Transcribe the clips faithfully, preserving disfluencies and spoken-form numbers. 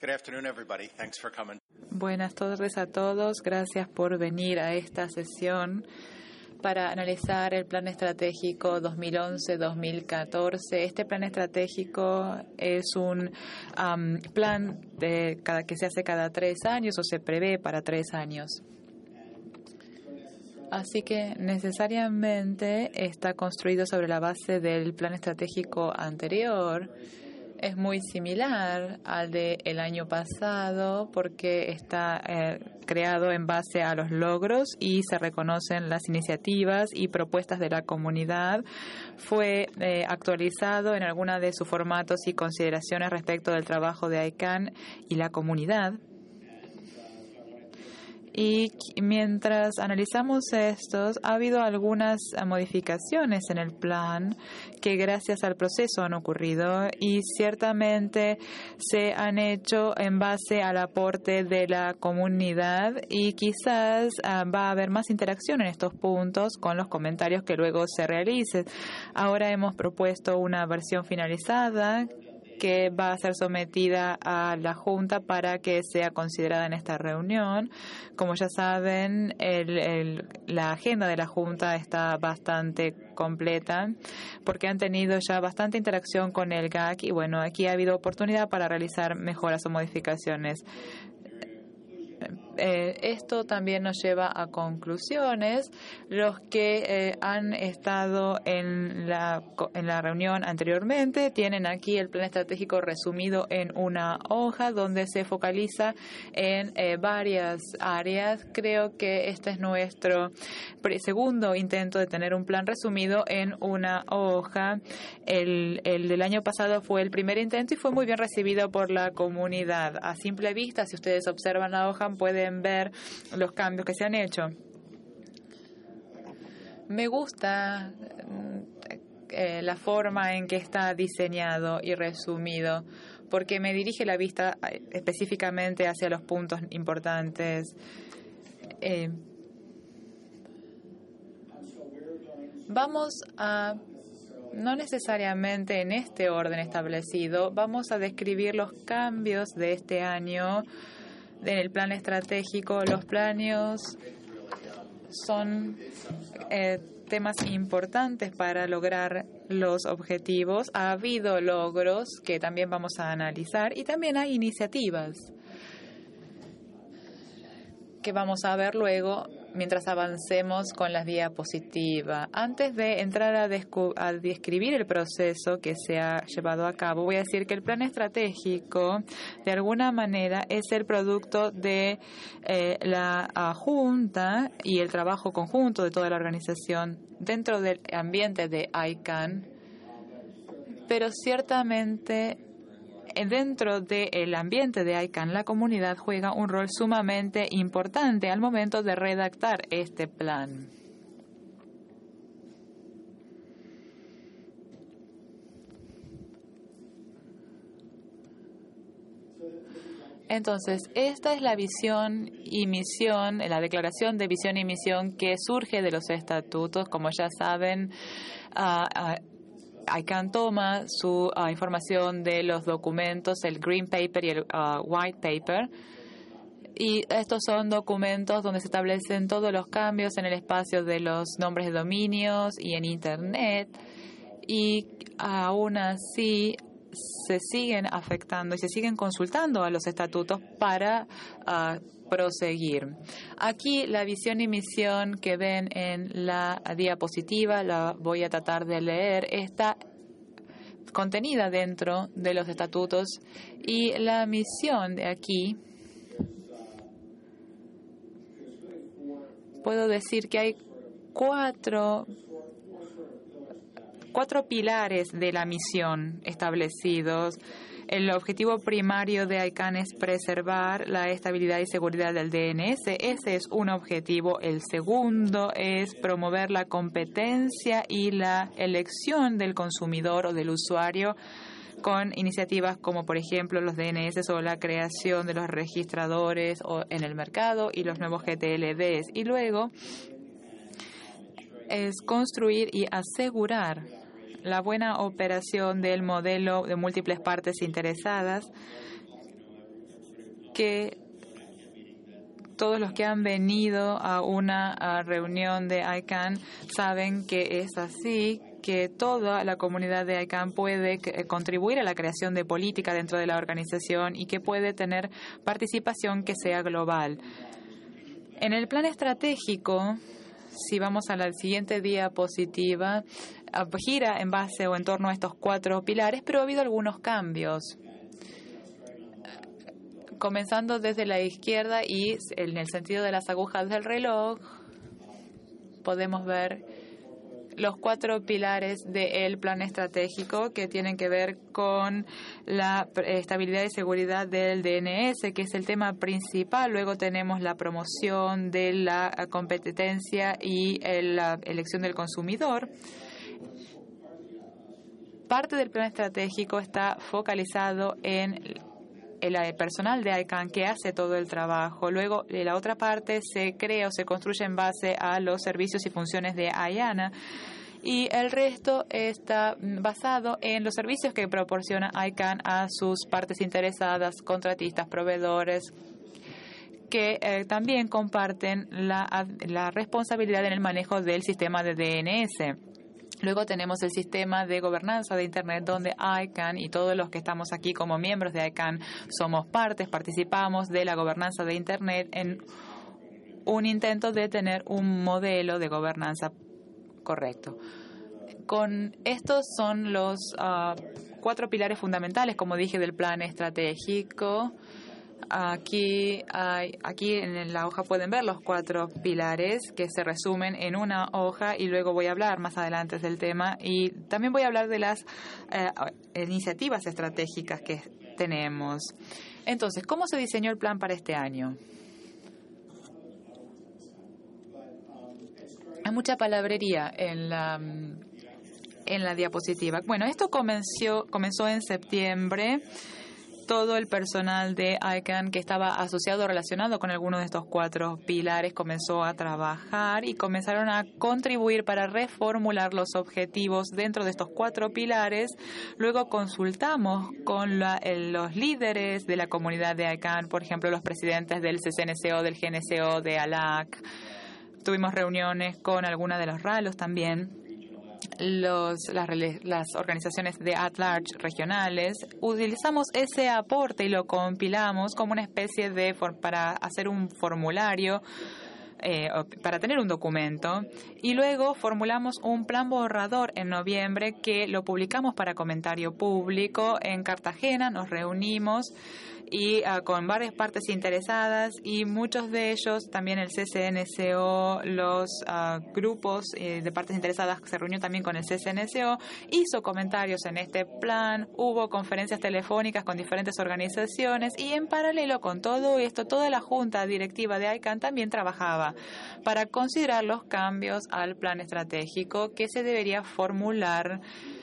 Good afternoon, everybody. Thanks for coming. Buenas tardes a todos. Gracias por venir a esta sesión para analizar el Plan Estratégico dos mil once a dos mil catorce. Este plan estratégico es un um, plan de cada, que se hace cada tres años o se prevé para tres años. Así que necesariamente está construido sobre la base del plan estratégico anterior. Es muy similar al del año pasado porque está eh, creado en base a los logros y se reconocen las iniciativas y propuestas de la comunidad. Fue eh, actualizado en alguna de sus formatos y consideraciones respecto del trabajo de ICANN y la comunidad. Y mientras analizamos estos, ha habido algunas modificaciones en el plan que gracias al proceso han ocurrido y ciertamente se han hecho en base al aporte de la comunidad y quizás uh, va a haber más interacción en estos puntos con los comentarios que luego se realicen. Ahora hemos propuesto una versión finalizada que va a ser sometida a la Junta para que sea considerada en esta reunión. Como ya saben, el, el, la agenda de la Junta está bastante completa porque han tenido ya bastante interacción con el G A C y bueno, aquí ha habido oportunidad para realizar mejoras o modificaciones. Eh, esto también nos lleva a conclusiones. Los que eh, han estado en la, en la reunión anteriormente tienen aquí el plan estratégico resumido en una hoja donde se focaliza en eh, varias áreas. Creo que este es nuestro segundo intento de tener un plan resumido en una hoja. El, el del año pasado fue el primer intento y fue muy bien recibido por la comunidad. A simple vista, si ustedes observan la hoja, pueden ver los cambios que se han hecho. Me gusta eh, la forma en que está diseñado y resumido, porque me dirige la vista específicamente hacia los puntos importantes. Eh, vamos a, no necesariamente en este orden establecido, vamos a describir los cambios de este año en el plan estratégico. Los planes son eh, temas importantes para lograr los objetivos. Ha habido logros que también vamos a analizar y también hay iniciativas que vamos a ver luego mientras avancemos con las diapositivas. Antes de entrar a, a describir el proceso que se ha llevado a cabo, voy a decir que el plan estratégico, de alguna manera, es el producto de eh, la uh, Junta y el trabajo conjunto de toda la organización dentro del ambiente de ICANN, pero ciertamente dentro del ambiente de ICANN, la comunidad juega un rol sumamente importante al momento de redactar este plan. Entonces, esta es la visión y misión, la declaración de visión y misión que surge de los estatutos. Como ya saben, uh, uh, ICANN toma su uh, información de los documentos, el Green Paper y el uh, White Paper, y estos son documentos donde se establecen todos los cambios en el espacio de los nombres de dominios y en Internet, y aún así se siguen afectando y se siguen consultando a los estatutos para uh, proseguir. Aquí la visión y misión que ven en la diapositiva, la voy a tratar de leer, está contenida dentro de los estatutos y la misión de aquí, puedo decir que hay cuatro Cuatro pilares de la misión establecidos. El objetivo primario de ICANN es preservar la estabilidad y seguridad del D N S. Ese es un objetivo. El segundo es promover la competencia y la elección del consumidor o del usuario con iniciativas como, por ejemplo, los D N S o la creación de los registradores o en el mercado y los nuevos G T L Ds. Y luego es construir y asegurar la buena operación del modelo de múltiples partes interesadas que todos los que han venido a una a reunión de I C A N saben que es así, que toda la comunidad de I C A N puede contribuir a la creación de política dentro de la organización y que puede tener participación que sea global. En el plan estratégico, si vamos a la siguiente diapositiva, gira en base o en torno a estos cuatro pilares, pero ha habido algunos cambios. Comenzando desde la izquierda y en el sentido de las agujas del reloj, podemos ver los cuatro pilares del plan estratégico que tienen que ver con la estabilidad y seguridad del D N S, que es el tema principal. Luego tenemos la promoción de la competencia y la elección del consumidor. Parte del plan estratégico está focalizado en el personal de I C A N que hace todo el trabajo. Luego, la otra parte se crea o se construye en base a los servicios y funciones de I A N A. Y el resto está basado en los servicios que proporciona I C A N a sus partes interesadas, contratistas, proveedores, que eh, también comparten la, la responsabilidad en el manejo del sistema de D N S. Luego tenemos el sistema de gobernanza de Internet, donde I C A N y todos los que estamos aquí como miembros de I C A N somos partes, participamos de la gobernanza de Internet en un intento de tener un modelo de gobernanza correcto. Con estos son los uh, cuatro pilares fundamentales, como dije, del plan estratégico. Aquí, hay, aquí en la hoja pueden ver los cuatro pilares que se resumen en una hoja y luego voy a hablar más adelante del tema y también voy a hablar de las eh, iniciativas estratégicas que tenemos. Entonces, ¿cómo se diseñó el plan para este año? Hay mucha palabrería en la, en la diapositiva. Bueno, esto comenzó, comenzó en septiembre. Todo el personal de I C A N que estaba asociado o relacionado con alguno de estos cuatro pilares comenzó a trabajar y comenzaron a contribuir para reformular los objetivos dentro de estos cuatro pilares. Luego consultamos con la, el, los líderes de la comunidad de I C A N, por ejemplo, los presidentes del C C N C O, del G N C O, de A L A C. Tuvimos reuniones con algunas de los RALOS también. Los, las, las organizaciones de at large regionales, utilizamos ese aporte y lo compilamos como una especie de, para hacer un formulario, eh, para tener un documento, y luego formulamos un plan borrador en noviembre que lo publicamos para comentario público. En Cartagena nos reunimos y uh, con varias partes interesadas y muchos de ellos, también el C C N C O, los uh, grupos eh, de partes interesadas se reunió también con el C C N C O, hizo comentarios en este plan, hubo conferencias telefónicas con diferentes organizaciones y en paralelo con todo esto, toda la junta directiva de I C A N también trabajaba para considerar los cambios al plan estratégico que se debería formular.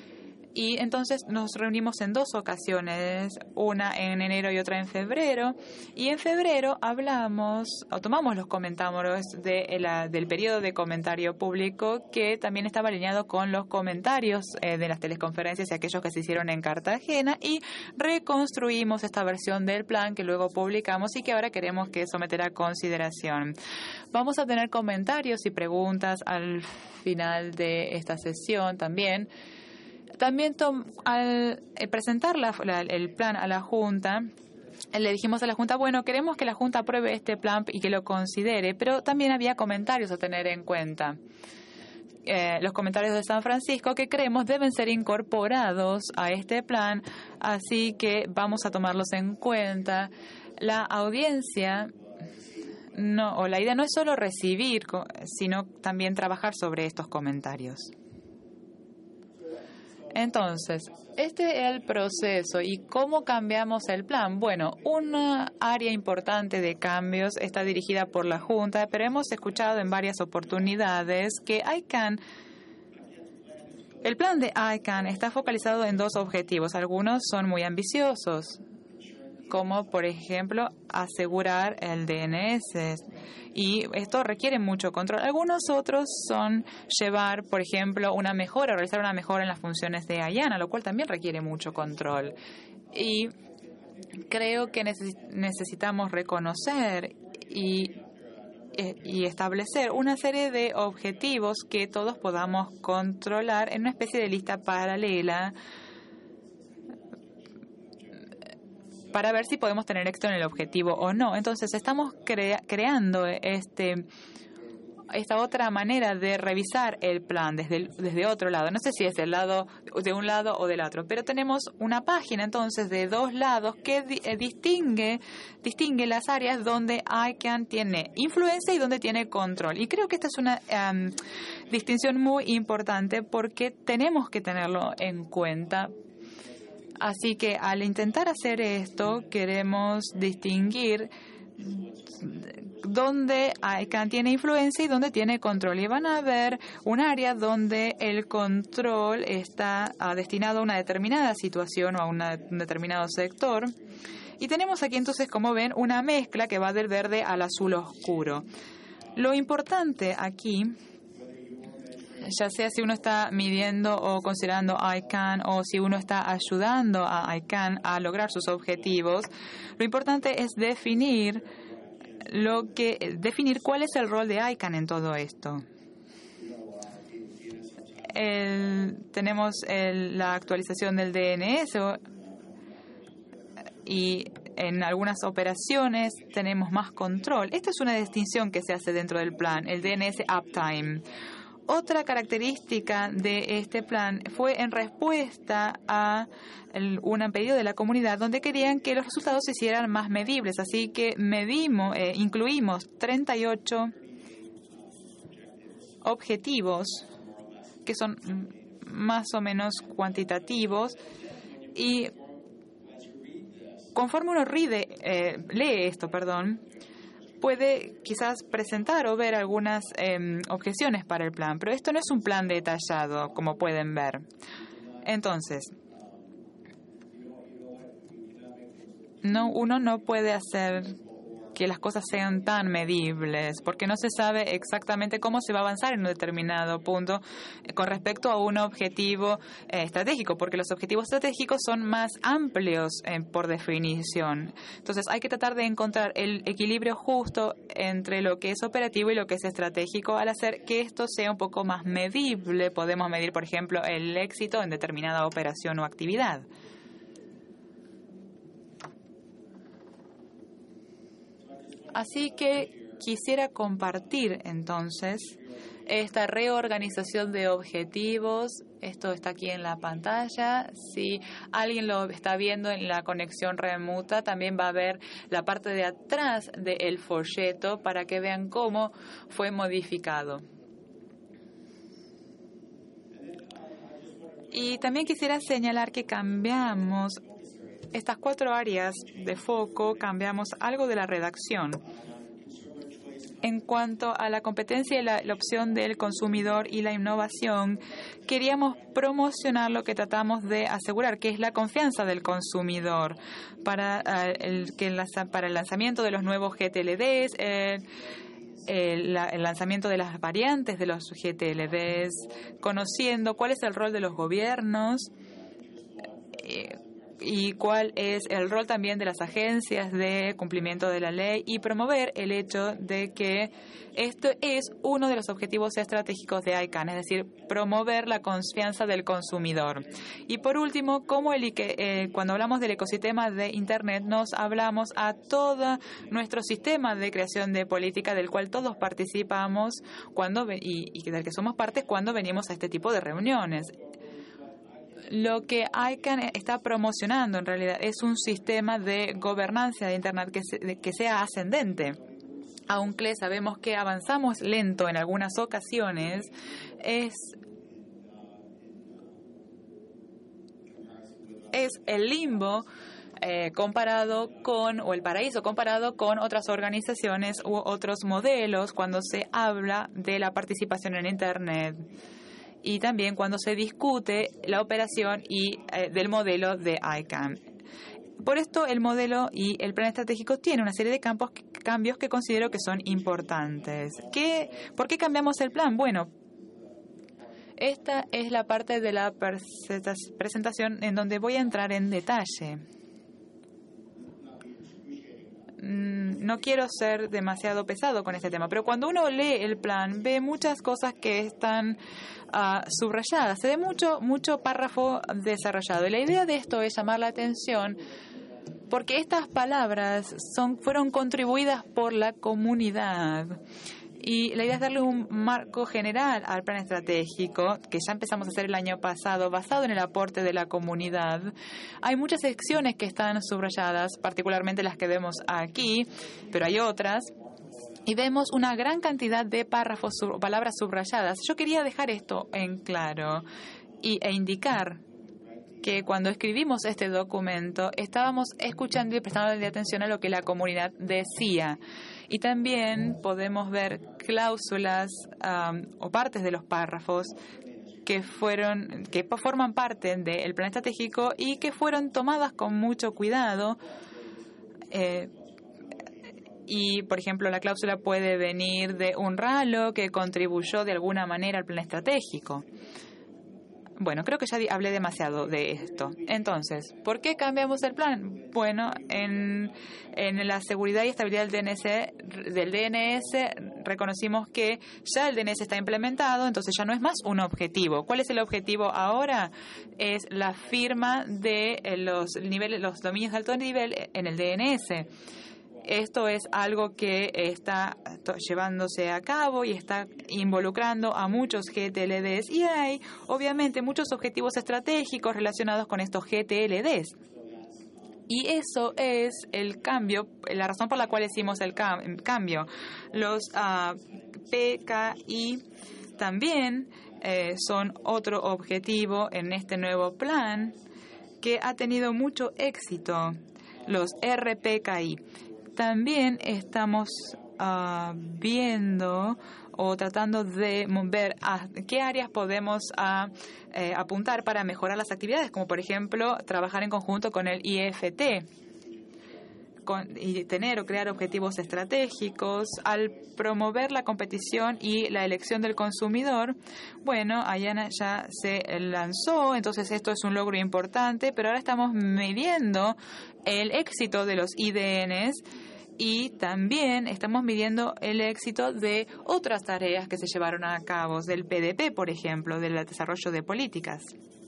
Y entonces nos reunimos en dos ocasiones, una en enero y otra en febrero. Y en febrero hablamos, o tomamos los comentarios de la, del periodo de comentario público, que también estaba alineado con los comentarios eh, de las teleconferencias y aquellos que se hicieron en Cartagena, y reconstruimos esta versión del plan que luego publicamos y que ahora queremos que someter a consideración. Vamos a tener comentarios y preguntas al final de esta sesión también. También al presentar la, la, el plan a la Junta, le dijimos a la Junta, bueno, queremos que la Junta apruebe este plan y que lo considere, pero también había comentarios a tener en cuenta. Eh, los comentarios de San Francisco que creemos deben ser incorporados a este plan, así que vamos a tomarlos en cuenta. La audiencia, no, o la idea no es solo recibir, sino también trabajar sobre estos comentarios. Entonces, este es el proceso. ¿Y cómo cambiamos el plan? Bueno, una área importante de cambios está dirigida por la Junta, pero hemos escuchado en varias oportunidades que I C A N, el plan de I C A N está focalizado en dos objetivos. Algunos son muy ambiciosos, como por ejemplo asegurar el D N S, y esto requiere mucho control. Algunos otros son llevar, por ejemplo, una mejora, realizar una mejora en las funciones de I A N A, lo cual también requiere mucho control. Y creo que necesitamos reconocer y, y establecer una serie de objetivos que todos podamos controlar en una especie de lista paralela para ver si podemos tener éxito en el objetivo o no. Entonces, estamos crea- creando este esta otra manera de revisar el plan desde, el, desde otro lado. No sé si es del lado, de un lado o del otro, pero tenemos una página entonces de dos lados que di, eh, distingue, distingue las áreas donde ICANN tiene influencia y donde tiene control. Y creo que esta es una um, distinción muy importante porque tenemos que tenerlo en cuenta. Así que al intentar hacer esto, queremos distinguir donde ICANN tiene influencia y donde tiene control. Y van a ver un área donde el control está uh, destinado a una determinada situación o a una, un determinado sector. Y tenemos aquí entonces, como ven, una mezcla que va del verde al azul oscuro. Lo importante aquí, ya sea si uno está midiendo o considerando ICANN o si uno está ayudando a ICANN a lograr sus objetivos, lo importante es definir lo que definir cuál es el rol de ICANN en todo esto. El, tenemos el, la actualización del D N S y en algunas operaciones tenemos más control. Esta es una distinción que se hace dentro del plan, el D N S Uptime. Otra característica de este plan fue en respuesta a el, un pedido de la comunidad donde querían que los resultados se hicieran más medibles. Así que medimos, eh, incluimos treinta y ocho objetivos que son más o menos cuantitativos y conforme uno ride, eh, lee esto, perdón, puede quizás presentar o ver algunas eh, objeciones para el plan, pero esto no es un plan detallado, como pueden ver. Entonces, no, uno no puede hacer que las cosas sean tan medibles, porque no se sabe exactamente cómo se va a avanzar en un determinado punto eh, con respecto a un objetivo eh, estratégico, porque los objetivos estratégicos son más amplios eh, por definición. Entonces, hay que tratar de encontrar el equilibrio justo entre lo que es operativo y lo que es estratégico al hacer que esto sea un poco más medible. Podemos medir, por ejemplo, el éxito en determinada operación o actividad. Así que quisiera compartir entonces esta reorganización de objetivos. Esto está aquí en la pantalla. Si alguien lo está viendo en la conexión remota, también va a ver la parte de atrás del folleto para que vean cómo fue modificado. Y también quisiera señalar que cambiamos estas cuatro áreas de foco, cambiamos algo de la redacción. En cuanto a la competencia y la, la opción del consumidor y la innovación, queríamos promocionar lo que tratamos de asegurar, que es la confianza del consumidor para, uh, el, que el, para el lanzamiento de los nuevos G T L Ds, eh, el, la, el lanzamiento de las variantes de los G T L Ds, conociendo cuál es el rol de los gobiernos, eh, y cuál es el rol también de las agencias de cumplimiento de la ley y promover el hecho de que esto es uno de los objetivos estratégicos de ICANN, es decir, promover la confianza del consumidor. Y por último, como el, eh, cuando hablamos del ecosistema de Internet, nos hablamos a todo nuestro sistema de creación de política del cual todos participamos cuando y, y del que somos partes cuando venimos a este tipo de reuniones. Lo que ICANN está promocionando en realidad es un sistema de gobernanza de Internet que, se, que sea ascendente. Aunque sabemos que avanzamos lento en algunas ocasiones, es, es el limbo eh, comparado con, o el paraíso comparado con otras organizaciones u otros modelos cuando se habla de la participación en Internet. Y también cuando se discute la operación y eh, del modelo de ICANN. Por esto, el modelo y el plan estratégico tienen una serie de campos, cambios que considero que son importantes. ¿Qué, ¿Por qué cambiamos el plan? Bueno, esta es la parte de la presentación en donde voy a entrar en detalle. no quiero ser demasiado pesado con este tema, pero cuando uno lee el plan, ve muchas cosas que están uh, subrayadas. Se ve mucho, mucho párrafo desarrollado. Y la idea de esto es llamar la atención porque estas palabras son, fueron contribuidas por la comunidad. Y la idea es darle un marco general al plan estratégico, que ya empezamos a hacer el año pasado, basado en el aporte de la comunidad. Hay muchas secciones que están subrayadas, particularmente las que vemos aquí, pero hay otras. Y vemos una gran cantidad de párrafos, sub, palabras subrayadas. Yo quería dejar esto en claro y, e indicar que cuando escribimos este documento estábamos escuchando y prestando atención a lo que la comunidad decía. Y también podemos ver cláusulas um, o partes de los párrafos que fueron que forman parte del plan estratégico y que fueron tomadas con mucho cuidado. Eh, y, por ejemplo, la cláusula puede venir de un ralo que contribuyó de alguna manera al plan estratégico. Bueno, creo que ya hablé demasiado de esto. Entonces, ¿por qué cambiamos el plan? Bueno, en, en la seguridad y estabilidad del D N S, del D N S reconocimos que ya el D N S está implementado, entonces ya no es más un objetivo. ¿Cuál es el objetivo ahora? Es la firma de los niveles, los dominios de alto nivel en el D N S. Esto es algo que está llevándose a cabo y está involucrando a muchos G T L Ds y hay, obviamente, muchos objetivos estratégicos relacionados con estos G T L Ds. Y eso es el cambio, la razón por la cual hicimos el cam- cambio. Los uh, P K I también eh, son otro objetivo en este nuevo plan que ha tenido mucho éxito, los R P K I. También estamos uh, viendo o tratando de ver a qué áreas podemos uh, eh, apuntar para mejorar las actividades, como por ejemplo trabajar en conjunto con el I F T con, y tener o crear objetivos estratégicos. Al promover la competición y la elección del consumidor, bueno, Ayana ya se lanzó, entonces esto es un logro importante, pero ahora estamos midiendo el éxito de los I D Ns y también estamos midiendo el éxito de otras tareas que se llevaron a cabo, del P D P, por ejemplo, del desarrollo de políticas.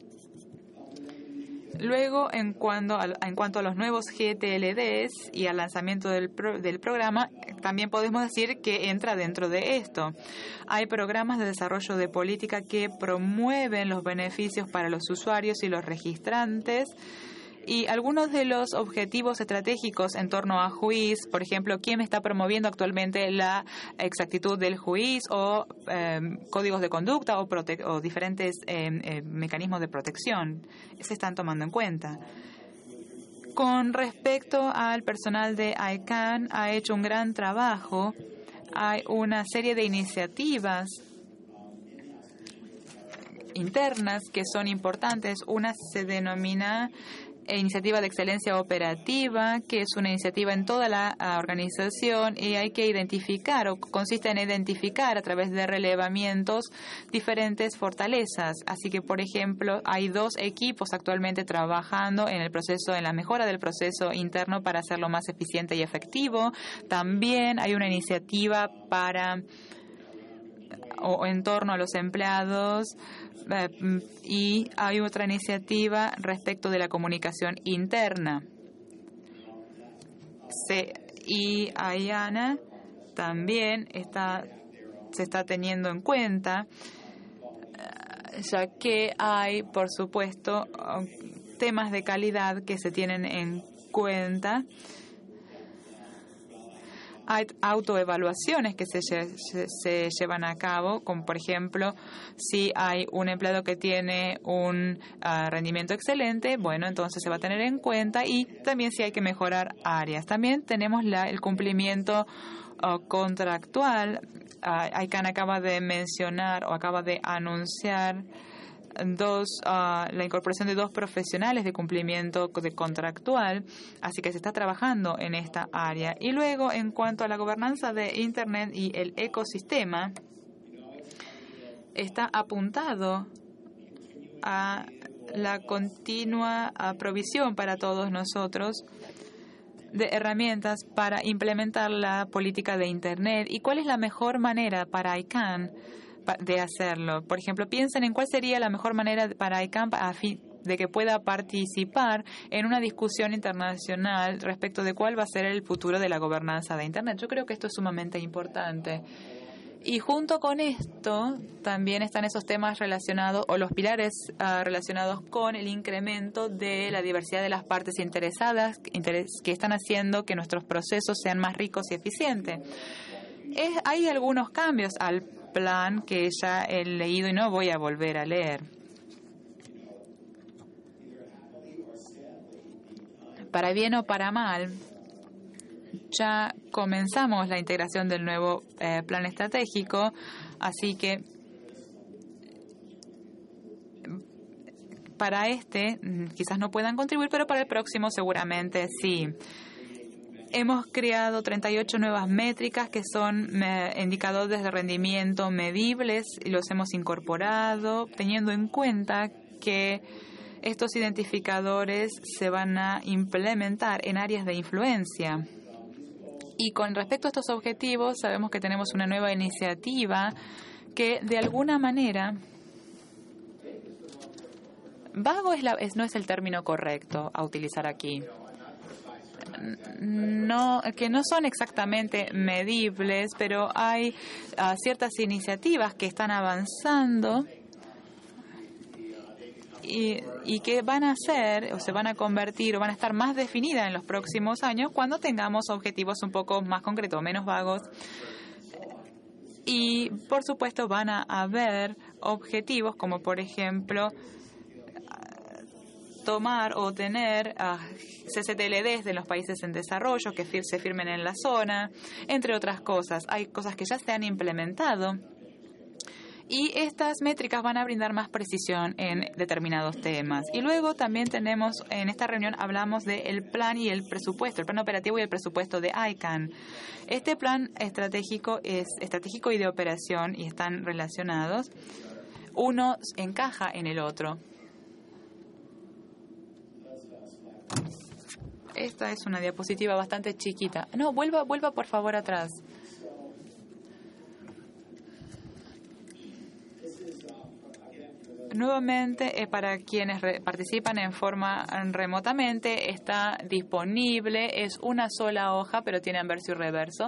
Luego, en cuanto, a, en cuanto a los nuevos G T L Ds y al lanzamiento del, pro, del programa, también podemos decir que entra dentro de esto. Hay programas de desarrollo de política que promueven los beneficios para los usuarios y los registrantes. Y algunos de los objetivos estratégicos en torno a juiz, por ejemplo, quién está promoviendo actualmente la exactitud del juiz o eh, códigos de conducta o, prote- o diferentes eh, eh, mecanismos de protección, se están tomando en cuenta. Con respecto al personal de I C A N, ha hecho un gran trabajo. Hay una serie de iniciativas internas que son importantes. Una se denomina Iniciativa de Excelencia Operativa, que es una iniciativa en toda la uh, organización y hay que identificar o consiste en identificar a través de relevamientos diferentes fortalezas. Así que, por ejemplo, hay dos equipos actualmente trabajando en el proceso, en la mejora del proceso interno para hacerlo más eficiente y efectivo. También hay una iniciativa para o en torno a los empleados. Uh, y hay otra iniciativa respecto de la comunicación interna. Se, y Ayana también está, se está teniendo en cuenta, uh, ya que hay, por supuesto, uh, temas de calidad que se tienen en cuenta. Hay autoevaluaciones que se, se, se llevan a cabo, como por ejemplo, si hay un empleado que tiene un uh, rendimiento excelente, bueno, entonces se va a tener en cuenta y también si hay que mejorar áreas. También tenemos la, el cumplimiento uh, contractual. Uh, I C A N acaba de mencionar o acaba de anunciar Dos, uh, la incorporación de dos profesionales de cumplimiento de contractual, así que se está trabajando en esta área. Y luego, en cuanto a la gobernanza de Internet y el ecosistema, está apuntado a la continua provisión para todos nosotros de herramientas para implementar la política de Internet y cuál es la mejor manera para I C A N de hacerlo. Por ejemplo, piensen en cuál sería la mejor manera para I C A N a fin de que pueda participar en una discusión internacional respecto de cuál va a ser el futuro de la gobernanza de Internet. Yo creo que esto es sumamente importante. Y junto con esto también están esos temas relacionados o los pilares uh, relacionados con el incremento de la diversidad de las partes interesadas interes, que están haciendo que nuestros procesos sean más ricos y eficientes. Es, hay algunos cambios al plan que ya he leído y no voy a volver a leer. Para bien o para mal, ya comenzamos la integración del nuevo eh, plan estratégico, así que para este quizás no puedan contribuir, pero para el próximo seguramente sí. Hemos creado treinta y ocho nuevas métricas que son eh, indicadores de rendimiento medibles y los hemos incorporado teniendo en cuenta que estos identificadores se van a implementar en áreas de influencia. Y con respecto a estos objetivos, sabemos que tenemos una nueva iniciativa que, de alguna manera, vago es la, es, no es el término correcto a utilizar aquí. No, que no son exactamente medibles, pero hay uh, ciertas iniciativas que están avanzando y, y que van a ser o se van a convertir o van a estar más definidas en los próximos años cuando tengamos objetivos un poco más concretos, menos vagos. Y, por supuesto, van a haber objetivos como, por ejemplo, tomar o tener uh, C C T L Ds de los países en desarrollo que fir- se firmen en la zona, entre otras cosas. Hay cosas que ya se han implementado y estas métricas van a brindar más precisión en determinados temas. Y luego también tenemos, en esta reunión hablamos del plan y el presupuesto, el plan operativo y el presupuesto de I C A N. Este plan estratégico es estratégico y de operación y están relacionados. Uno encaja en el otro. Esta es una diapositiva bastante chiquita. No, vuelva, vuelva por favor atrás. Nuevamente, eh, para quienes re- participan en forma remotamente, está disponible. Es una sola hoja, pero tiene anverso y reverso.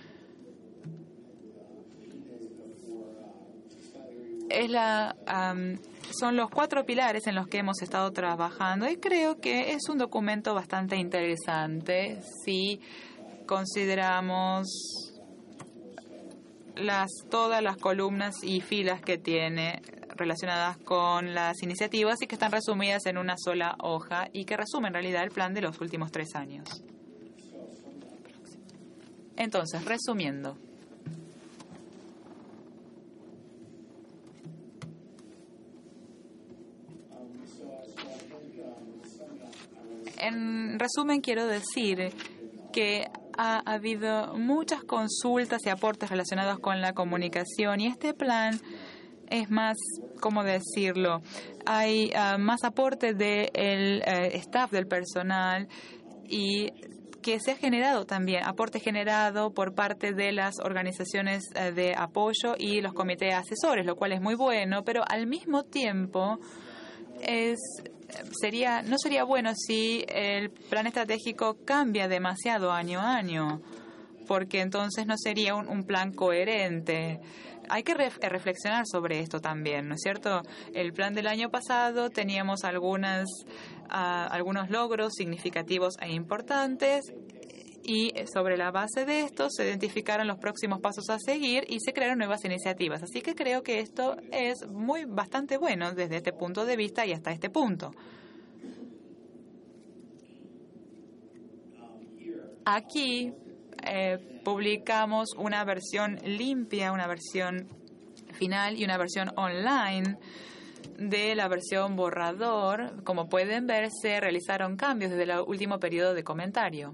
Es la, um, son los cuatro pilares en los que hemos estado trabajando y creo que es un documento bastante interesante si consideramos las, todas las columnas y filas que tiene relacionadas con las iniciativas y que están resumidas en una sola hoja y que resume en realidad el plan de los últimos tres años. Entonces, resumiendo. En resumen, quiero decir que ha habido muchas consultas y aportes relacionados con la comunicación y este plan es más, ¿cómo decirlo? Hay uh, más aporte del uh, staff, del personal y que se ha generado también, aporte generado por parte de las organizaciones uh, de apoyo y los comités asesores, lo cual es muy bueno, pero al mismo tiempo es sería no sería bueno si el plan estratégico cambia demasiado año a año, porque entonces no sería un, un plan coherente. Hay que ref, reflexionar sobre esto también, ¿no es cierto? El plan del año pasado teníamos algunas, uh, algunos logros significativos e importantes y sobre la base de esto se identificaron los próximos pasos a seguir y se crearon nuevas iniciativas. Así que creo que esto es muy bastante bueno desde este punto de vista y hasta este punto. Aquí eh, publicamos una versión limpia, una versión final y una versión online de la versión borrador. Como pueden ver, se realizaron cambios desde el último periodo de comentario.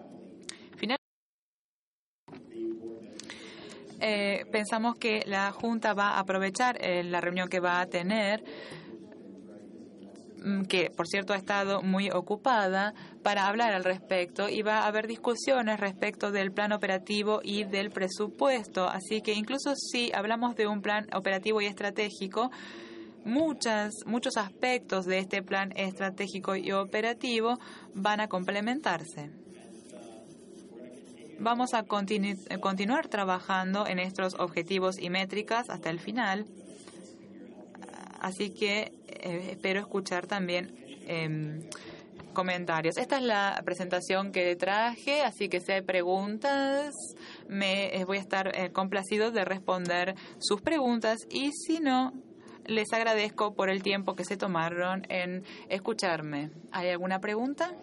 Eh, pensamos que la Junta va a aprovechar eh, la reunión que va a tener que por cierto ha estado muy ocupada, para hablar al respecto, y va a haber discusiones respecto del plan operativo y del presupuesto. Así que incluso si hablamos de un plan operativo y estratégico, muchas, muchos aspectos de este plan estratégico y operativo van a complementarse. Vamos a continu continuar trabajando en estos objetivos y métricas hasta el final. Así que eh, espero escuchar también eh, comentarios. Esta es la presentación que traje, así que si hay preguntas, me eh, voy a estar eh, complacido de responder sus preguntas, y si no, les agradezco por el tiempo que se tomaron en escucharme. ¿Hay alguna pregunta?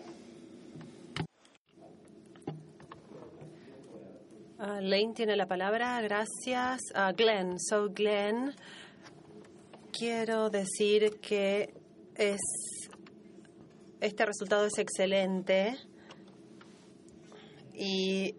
Uh, Lane tiene la palabra. Gracias. Uh, Glenn. So, Glenn, quiero decir que es este resultado es excelente y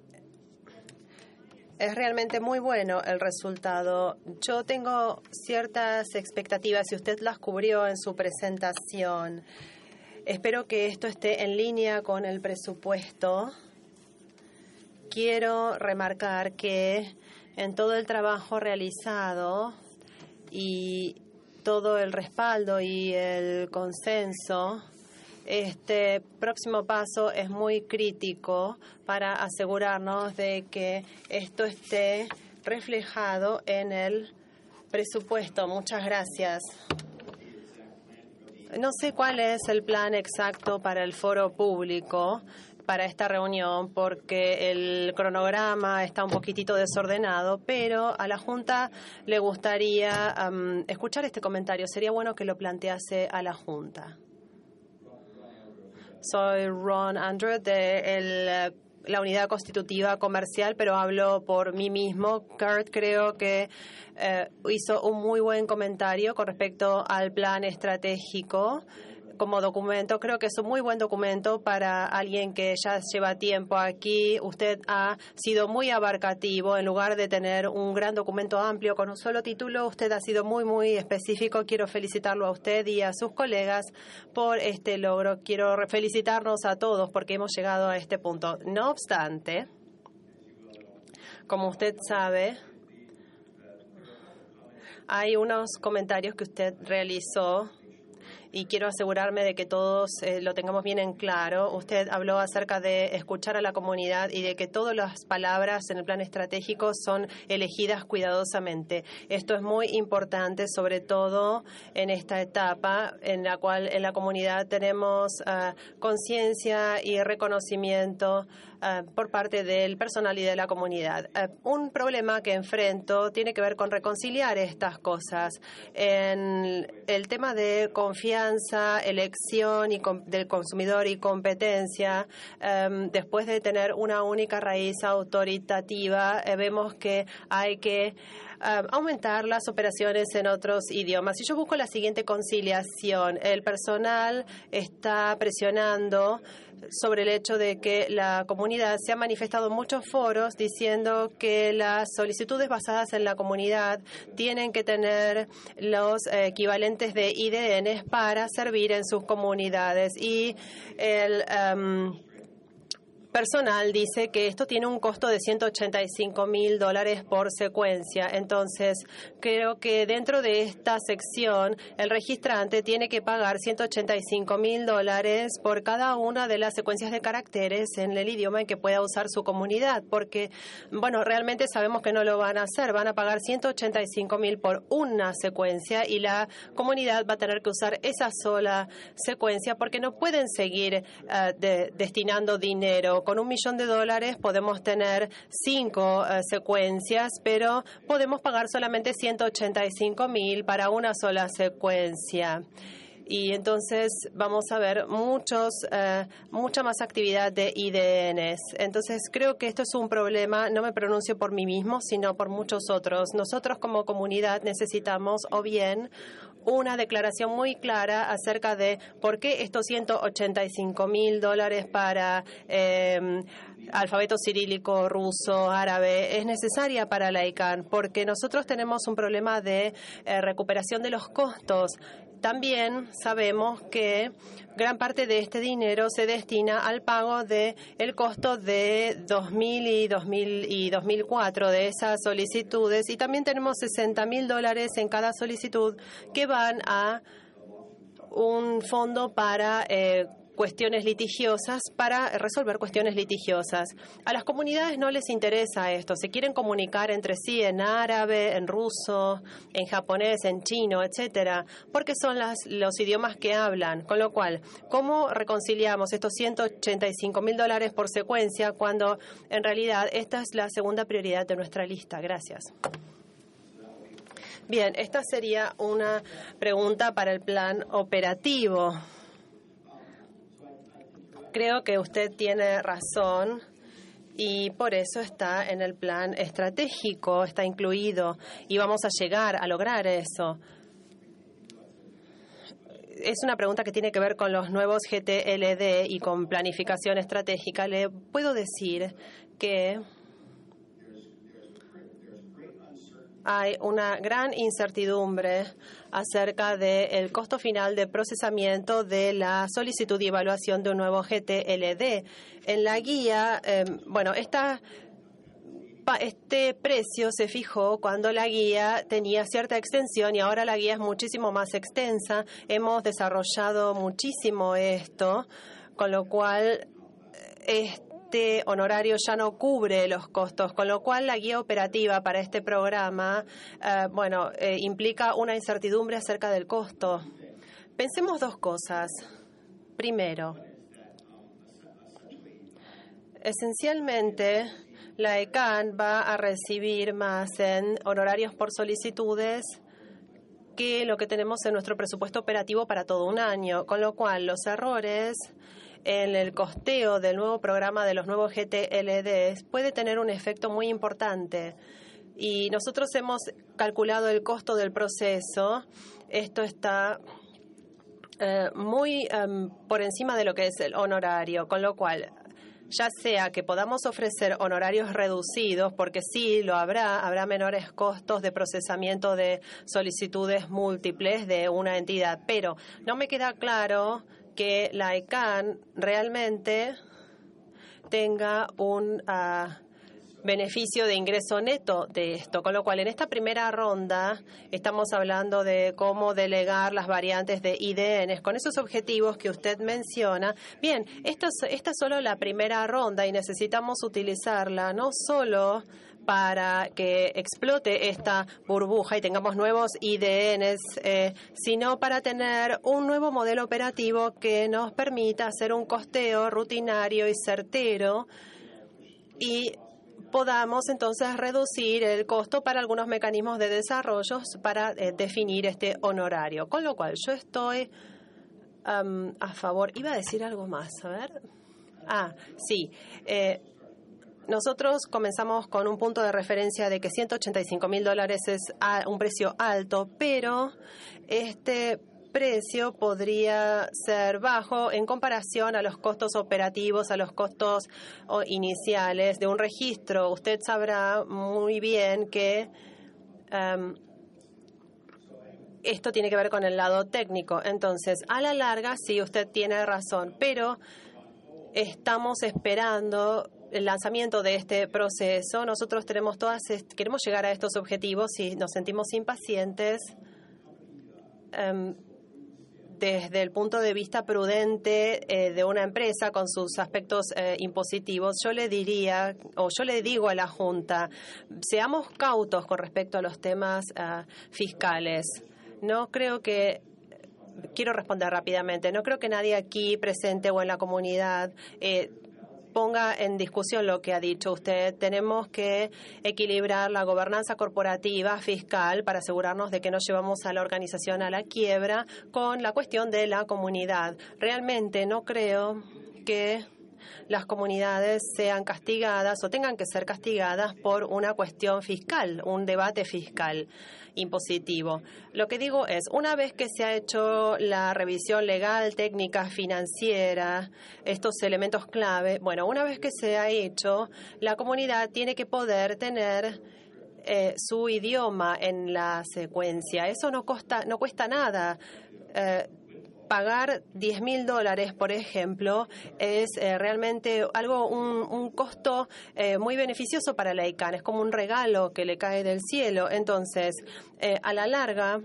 es realmente muy bueno el resultado. Yo tengo ciertas expectativas y usted las cubrió en su presentación. Espero que esto esté en línea con el presupuesto. Quiero remarcar que en todo el trabajo realizado y todo el respaldo y el consenso, este próximo paso es muy crítico para asegurarnos de que esto esté reflejado en el presupuesto. Muchas gracias. No sé cuál es el plan exacto para el foro público para esta reunión, porque el cronograma está un poquitito desordenado, pero a la Junta le gustaría um, escuchar este comentario. Sería bueno que lo plantease a la Junta. Soy Ron Andrew de el, la Unidad Constitutiva Comercial, pero hablo por mí mismo. Kurt creo que eh, hizo un muy buen comentario con respecto al plan estratégico. Como documento, creo que es un muy buen documento para alguien que ya lleva tiempo aquí. Usted ha sido muy abarcativo. En lugar de tener un gran documento amplio con un solo título, usted ha sido muy, muy específico. Quiero felicitarlo a usted y a sus colegas por este logro. Quiero felicitarnos a todos porque hemos llegado a este punto. No obstante, como usted sabe, hay unos comentarios que usted realizó y quiero asegurarme de que todos eh, lo tengamos bien en claro. Usted habló acerca de escuchar a la comunidad y de que todas las palabras en el plan estratégico son elegidas cuidadosamente. Esto es muy importante, sobre todo en esta etapa en la cual en la comunidad tenemos uh, conciencia y reconocimiento Uh, por parte del personal y de la comunidad. Uh, un problema que enfrento tiene que ver con reconciliar estas cosas. En el tema de confianza, elección y com del consumidor y competencia, um, después de tener una única raíz autoritativa, eh, vemos que hay que Uh, aumentar las operaciones en otros idiomas. Si yo busco la siguiente conciliación, el personal está presionando sobre el hecho de que la comunidad se ha manifestado en muchos foros diciendo que las solicitudes basadas en la comunidad tienen que tener los eh, equivalentes de I D Ns para servir en sus comunidades, y el um, personal dice que esto tiene un costo de ciento ochenta y cinco mil dólares por secuencia. Entonces, creo que dentro de esta sección, el registrante tiene que pagar ciento ochenta y cinco mil dólares por cada una de las secuencias de caracteres en el idioma en que pueda usar su comunidad, porque, bueno, realmente sabemos que no lo van a hacer. Van a pagar ciento ochenta y cinco mil por una secuencia y la comunidad va a tener que usar esa sola secuencia porque no pueden seguir uh, de, destinando dinero. Con un millón de dólares podemos tener cinco uh, secuencias, pero podemos pagar solamente ciento ochenta y cinco mil para una sola secuencia. Y entonces vamos a ver muchos, uh, mucha más actividad de I D Ns. Entonces creo que esto es un problema, no me pronuncio por mí mismo, sino por muchos otros. Nosotros como comunidad necesitamos o bien una declaración muy clara acerca de por qué estos ciento ochenta y cinco mil dólares para eh, alfabeto cirílico, ruso, árabe es necesaria para la I C A N, porque nosotros tenemos un problema de eh, recuperación de los costos. También sabemos que gran parte de este dinero se destina al pago de el costo de dos mil y dos mil y dos mil cuatro de esas solicitudes, y también tenemos sesenta mil dólares en cada solicitud que van a un fondo para eh, cuestiones litigiosas, para resolver cuestiones litigiosas. A las comunidades no les interesa esto. Se quieren comunicar entre sí en árabe, en ruso, en japonés, en chino, etcétera, porque son las, los idiomas que hablan. Con lo cual, ¿cómo reconciliamos estos ciento ochenta y cinco mil dólares por secuencia cuando en realidad esta es la segunda prioridad de nuestra lista? Gracias. Bien, esta sería una pregunta para el plan operativo. Creo que usted tiene razón y por eso está en el plan estratégico, está incluido y vamos a llegar a lograr eso. Es una pregunta que tiene que ver con los nuevos G T L D y con planificación estratégica. Le puedo decir que hay una gran incertidumbre acerca del costo final de procesamiento de la solicitud y evaluación de un nuevo G T L D. En la guía, eh, bueno, esta, este precio se fijó cuando la guía tenía cierta extensión y ahora la guía es muchísimo más extensa. Hemos desarrollado muchísimo esto, con lo cual este Este honorario ya no cubre los costos, con lo cual la guía operativa para este programa, eh, bueno, eh, implica una incertidumbre acerca del costo. Pensemos dos cosas. Primero, esencialmente, la E C A N va a recibir más en honorarios por solicitudes que lo que tenemos en nuestro presupuesto operativo para todo un año, con lo cual los errores en el costeo del nuevo programa de los nuevos G T L D puede tener un efecto muy importante. Y nosotros hemos calculado el costo del proceso. Esto está eh, muy um, por encima de lo que es el honorario, con lo cual, ya sea que podamos ofrecer honorarios reducidos, porque sí lo habrá, habrá menores costos de procesamiento de solicitudes múltiples de una entidad, pero no me queda claro que la E C A N realmente tenga un uh, beneficio de ingreso neto de esto, con lo cual en esta primera ronda estamos hablando de cómo delegar las variantes de I D Ns con esos objetivos que usted menciona. Bien, esta es, esta es solo la primera ronda y necesitamos utilizarla no solo para que explote esta burbuja y tengamos nuevos I D Ns, eh, sino para tener un nuevo modelo operativo que nos permita hacer un costeo rutinario y certero y podamos entonces reducir el costo para algunos mecanismos de desarrollo para eh, definir este honorario. Con lo cual, yo estoy um, a favor. Iba a decir algo más, a ver. Ah, sí. Eh, Nosotros comenzamos con un punto de referencia de que ciento ochenta y cinco mil dólares es un precio alto, pero este precio podría ser bajo en comparación a los costos operativos, a los costos iniciales de un registro. Usted sabrá muy bien que um, esto tiene que ver con el lado técnico. Entonces, a la larga, sí, usted tiene razón, pero estamos esperando el lanzamiento de este proceso. Nosotros tenemos todas, queremos llegar a estos objetivos y nos sentimos impacientes um, desde el punto de vista prudente eh, de una empresa con sus aspectos eh, impositivos. Yo le diría, o yo le digo a la Junta, seamos cautos con respecto a los temas uh, fiscales. No creo que Quiero responder rápidamente. No creo que nadie aquí presente o en la comunidad eh, ponga en discusión lo que ha dicho usted. Tenemos que equilibrar la gobernanza corporativa fiscal para asegurarnos de que no llevamos a la organización a la quiebra con la cuestión de la comunidad. Realmente no creo que las comunidades sean castigadas o tengan que ser castigadas por una cuestión fiscal, un debate fiscal impositivo. Lo que digo es, una vez que se ha hecho la revisión legal, técnica, financiera, estos elementos clave, bueno, una vez que se ha hecho, la comunidad tiene que poder tener eh, su idioma en la secuencia. Eso no, costa, no cuesta nada. Eh, Pagar diez mil dólares, por ejemplo, es eh, realmente algo, un, un costo eh, muy beneficioso para la I C A N. Es como un regalo que le cae del cielo. Entonces, eh, a la larga,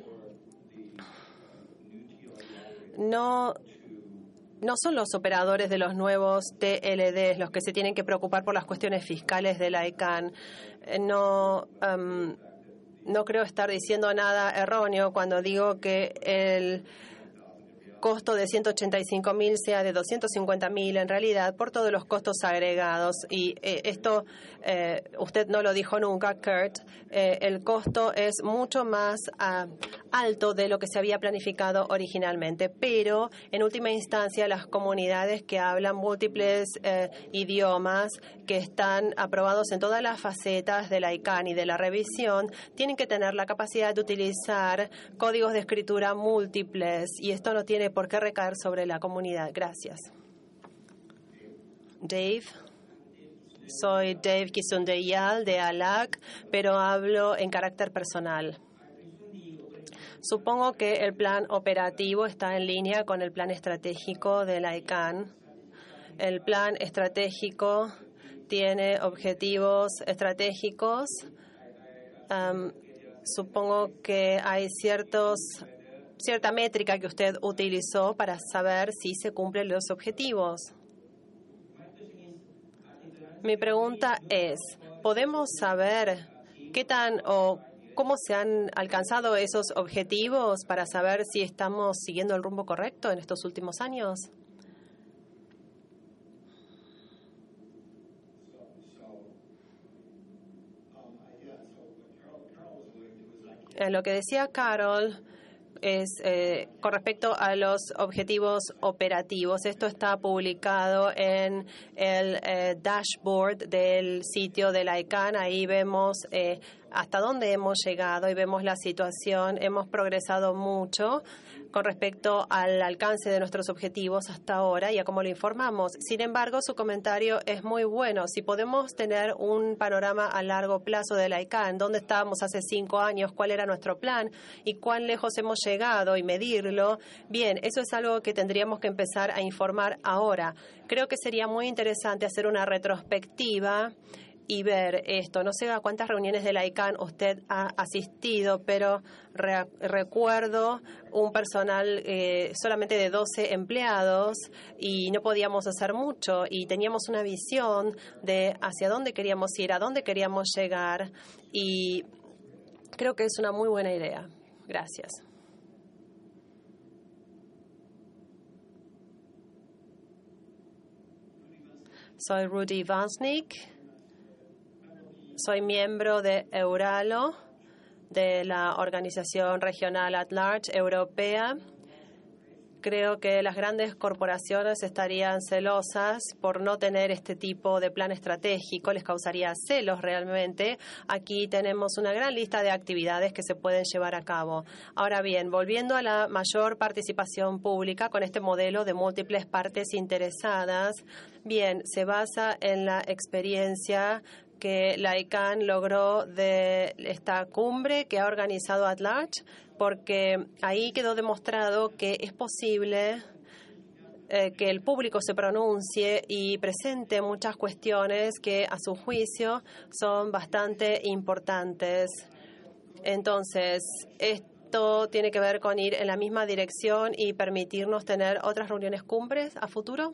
no, no son los operadores de los nuevos T L Ds los que se tienen que preocupar por las cuestiones fiscales de la I C A N. Eh, no, um, no creo estar diciendo nada erróneo cuando digo que el costo de ciento ochenta y cinco mil sea de doscientos cincuenta mil en realidad por todos los costos agregados. Y eh, esto eh, usted no lo dijo nunca, Kurt. Eh, el costo es mucho más uh, alto de lo que se había planificado originalmente. Pero en última instancia las comunidades que hablan múltiples eh, idiomas, que están aprobados en todas las facetas de la I C A N y de la revisión, tienen que tener la capacidad de utilizar códigos de escritura múltiples. Y esto no tiene por qué recaer sobre la comunidad. Gracias. Dave. Soy Dave Kisundeyal de A L A C, pero hablo en carácter personal. Supongo que el plan operativo está en línea con el plan estratégico de la I C A N. El plan estratégico tiene objetivos estratégicos. Um, supongo que hay ciertos cierta métrica que usted utilizó para saber si se cumplen los objetivos. Mi pregunta es, ¿podemos saber qué tan o cómo se han alcanzado esos objetivos para saber si estamos siguiendo el rumbo correcto en estos últimos años? En lo que decía Carol es eh, con respecto a los objetivos operativos. Esto está publicado en el eh, dashboard del sitio de la I C A N. Ahí vemos eh, hasta dónde hemos llegado y vemos la situación. Hemos progresado mucho con respecto al alcance de nuestros objetivos hasta ahora y a cómo lo informamos. Sin embargo, su comentario es muy bueno. Si podemos tener un panorama a largo plazo de la I C A N, dónde estábamos hace cinco años, cuál era nuestro plan y cuán lejos hemos llegado y medirlo, bien, eso es algo que tendríamos que empezar a informar ahora. Creo que sería muy interesante hacer una retrospectiva y ver esto. No sé a cuántas reuniones de la I C A N usted ha asistido, pero re recuerdo un personal eh, solamente de doce empleados y no podíamos hacer mucho y teníamos una visión de hacia dónde queríamos ir, a dónde queríamos llegar y creo que es una muy buena idea. Gracias. Soy Rudy Vansnick. Soy miembro de Euralo, de la Organización Regional at Large Europea. Creo que las grandes corporaciones estarían celosas por no tener este tipo de plan estratégico, les causaría celos realmente. Aquí tenemos una gran lista de actividades que se pueden llevar a cabo. Ahora bien, volviendo a la mayor participación pública con este modelo de múltiples partes interesadas, bien, se basa en la experiencia que la I C A N logró de esta cumbre que ha organizado At Large, porque ahí quedó demostrado que es posible eh, que el público se pronuncie y presente muchas cuestiones que a su juicio son bastante importantes. Entonces, esto tiene que ver con ir en la misma dirección y permitirnos tener otras reuniones cumbres a futuro.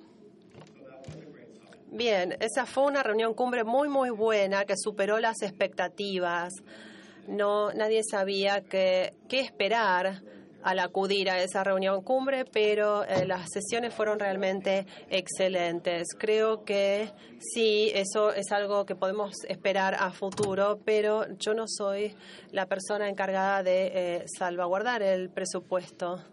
Bien, esa fue una reunión cumbre muy, muy buena que superó las expectativas. No, nadie sabía qué esperar al acudir a esa reunión cumbre, pero eh, las sesiones fueron realmente excelentes. Creo que sí, eso es algo que podemos esperar a futuro, pero yo no soy la persona encargada de eh, salvaguardar el presupuesto.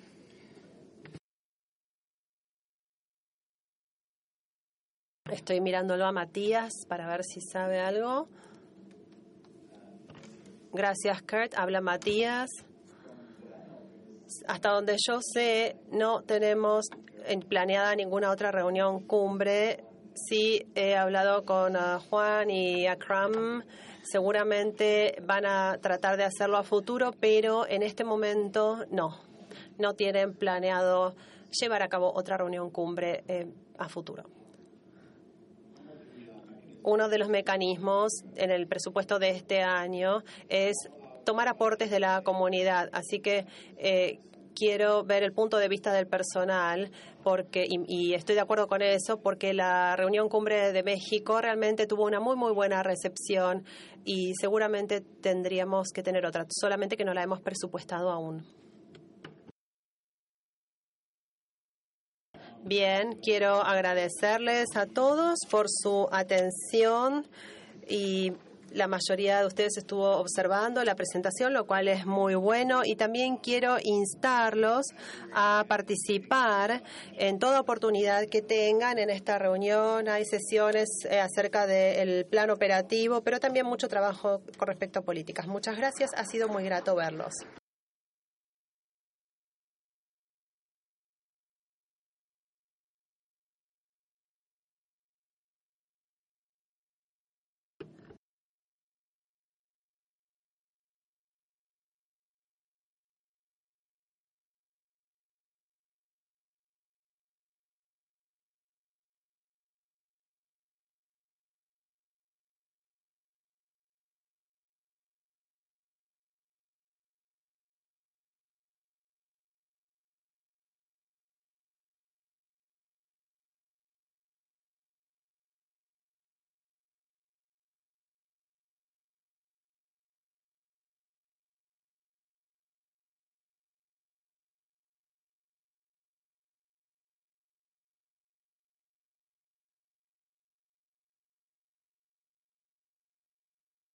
Estoy mirándolo a Matías para ver si sabe algo. Gracias, Kurt. Habla Matías. Hasta donde yo sé, no tenemos planeada ninguna otra reunión cumbre Sí, he hablado con uh, Juan y Akram. Seguramente van a tratar de hacerlo a futuro, pero en este momento no. No tienen planeado llevar a cabo otra reunión cumbre eh, a futuro. Uno de los mecanismos en el presupuesto de este año es tomar aportes de la comunidad. Así que eh, quiero ver el punto de vista del personal porque y, y estoy de acuerdo con eso porque la reunión cumbre de México realmente tuvo una muy, muy buena recepción y seguramente tendríamos que tener otra, solamente que no la hemos presupuestado aún. Bien, quiero agradecerles a todos por su atención y la mayoría de ustedes estuvo observando la presentación, lo cual es muy bueno. Y también quiero instarlos a participar en toda oportunidad que tengan en esta reunión. Hay sesiones eh, acerca del plan operativo, pero también mucho trabajo con respecto a políticas. Muchas gracias, ha sido muy grato verlos.